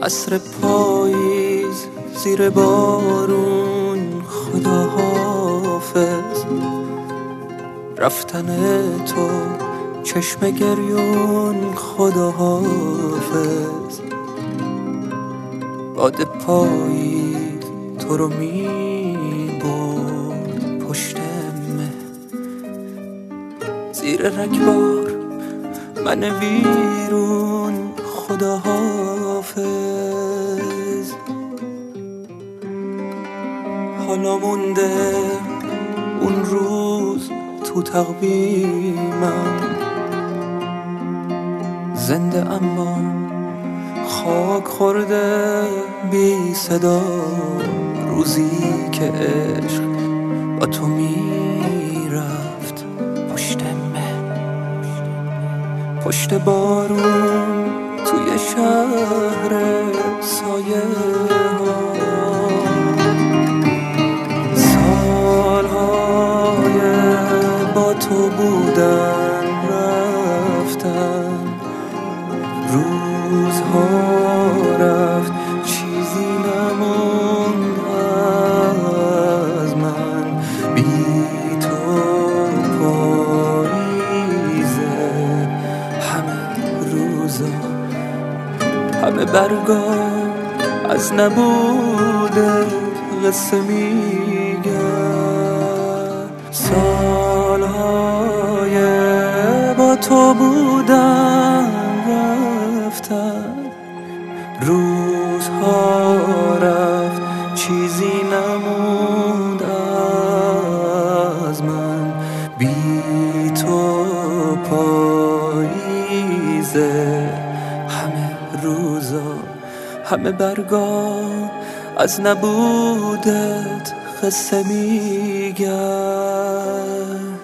عصر پاییز زیر بارون، خدا حافظ. رفتن تو چشم گریون، خدا حافظ. باد پاییز تو رو می برد پشت مه، زیر رگبار من ویرون، خدا حافظ. حالا مونده اون روز تو تقویمم، زنده اما خاک خورده بی صدا. روزی که عشق با تو میرفت پشت مه، پشت بارون توی شهر سایه ها. سالهای با تو بودن رفتن، روزها رفت چیزی نموند از من. بی تو پاییزه، همه روزا همه برگا از نبوده قصه میگه. سالهای با تو بودن رفتن، روزها رفت چیزی نموند از من. بی تو پاییزه، همه روزا همه برگا از نبودت قصه میگه.